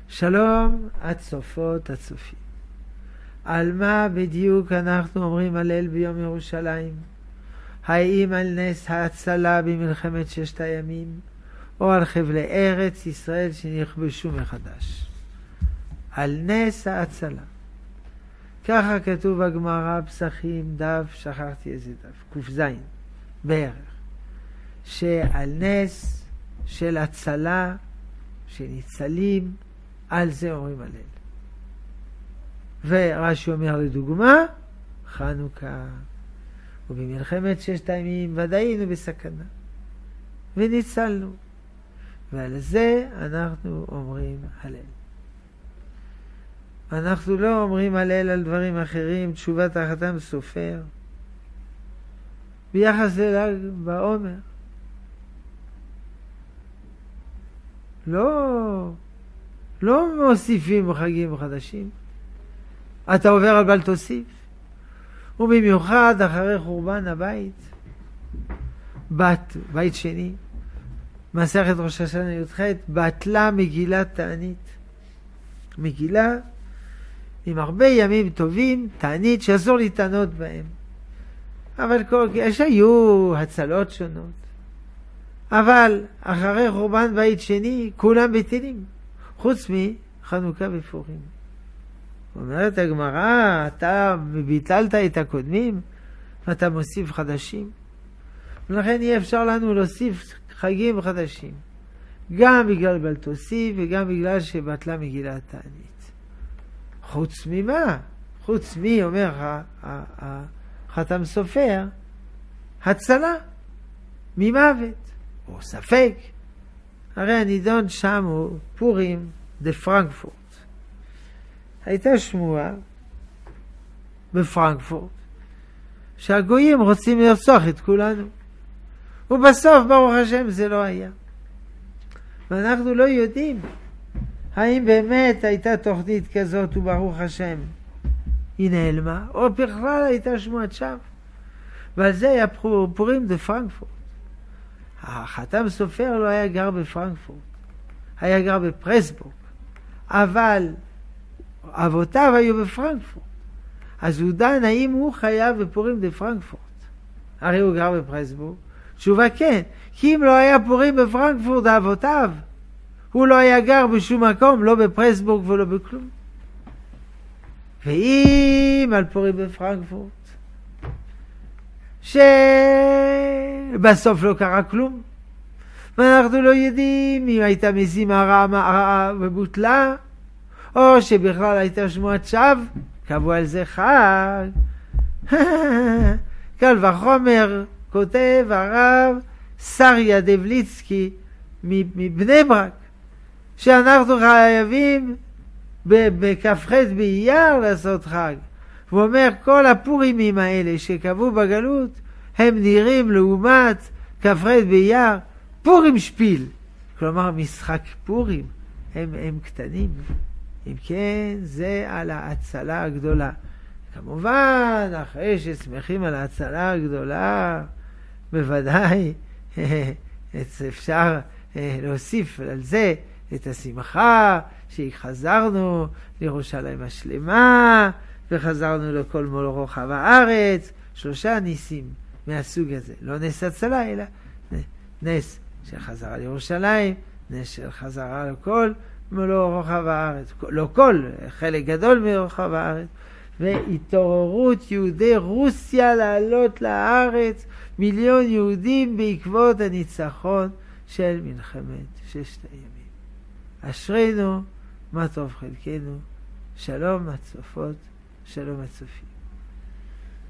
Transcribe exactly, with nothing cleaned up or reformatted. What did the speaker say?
שלום הצופות הצופים. על מה בדיוק אנחנו אומרים הלל ביום ירושלים? האם על נס ההצלה במלחמת ששת הימים, או על חבלי ארץ ישראל שנכבשו מחדש? על נס ההצלה. ככה כתוב בגמרא פסחים דף, שכחתי איזה דף, ק"ז בערך, שעל נס של הצלה שניצלים, על זה אומרים הלל. ורש"י אומר לדוגמה, חנוכה, ובמלחמת ששת הימים ודאי היינו בסכנה וניצלנו, ועל זה אנחנו אומרים הלל. אנחנו לא אומרים הלל על דברים אחרים. תשובת החתם סופר ביחס לל"ג בעומר, לא לא מוסיפים חגים חדשים, אתה עובר על בל תוסיף. ובמיוחד אחרי חורבן הבית, בת, בית שני, מסכת ראש השנה י"ח, בטלה מגילת תענית. מגילה עם הרבה ימים טובים, תענית שאסור להתענות בהם. אבל כל, יש היו הצלות שונות. אבל אחרי חורבן בית שני, כולם בטלים, חוץ מחנוכה ופורים. אומרת הגמרא, אתה ביטלת את הקודמים, ואתה מוסיף חדשים. ולכן יהיה אפשר לנו להוסיף חגים חדשים, גם בגלל בל תוסיף וגם בגלל שבטלה מגילת תענית. חוץ ממה? חוץ מי, אומר החתם סופר, הצלה ממוות, או ספק. הרי הנידון שם הוא פורים דה פרנקפורט. הייתה שמועה בפרנקפורט שהגויים רוצים לרצוח את כולנו, ובסוף ברוך השם זה לא היה. ואנחנו לא יודעים האם באמת הייתה תוכנית כזאת וברוך השם היא נעלמה, או בכלל הייתה שמועת שווא. ועל זה היה פורים דה פרנקפורט. החתם סופר לא היה גר בפרנקפורט, היה גר בפרסבורג, אבל אבותיו היו בפרנקפורט. אז הוא דן האם הוא חייב בפורים דה פרנקפורט. הרי הוא גר בפרסבורג. תשובה כן, כי אם לא היה פורים בפרנקפורט אבותיו, הוא לא היה גר בשום מקום, לא בפרסבורג ולא בכלום. ואם על פורים בפרנקפורט, שבסוף לא קרה כלום, ואנחנו לא יודעים אם הייתה מזימה רעה ובוטלה, או שבכלל הייתה שמועת שווא, קבעו על זה חג. קל וחומר כותב הרב סריה דבליצקי מבני ברק, שאנחנו חייבים בכ"ח באייר לעשות חג. הוא אומר כל הפורימים האלה שקבעו בגלות הם נראים לעומת כ"ח באייר פורים שפיל, כלומר משחק פורים, הם, הם קטנים. אם כן, זה על ההצלה הגדולה. כמובן, אחרי ששמחים על ההצלה הגדולה, בוודאי אפשר להוסיף על זה את השמחה שחזרנו לירושלים השלמה, וחזרנו לכל מול רוחב הארץ. שלושה ניסים מהסוג הזה, לא נס הצלה, אלא נס של חזרה לירושלים, נס של חזרה לכל מלוא רוחב הארץ, לא כל, חלק גדול מרוחב הארץ, והתעוררות יהודי רוסיה לעלות לארץ, מיליון יהודים בעקבות הניצחון של מלחמת ששת הימים. אשרינו, מה טוב חלקנו. שלום הצופות, שלום הצופים.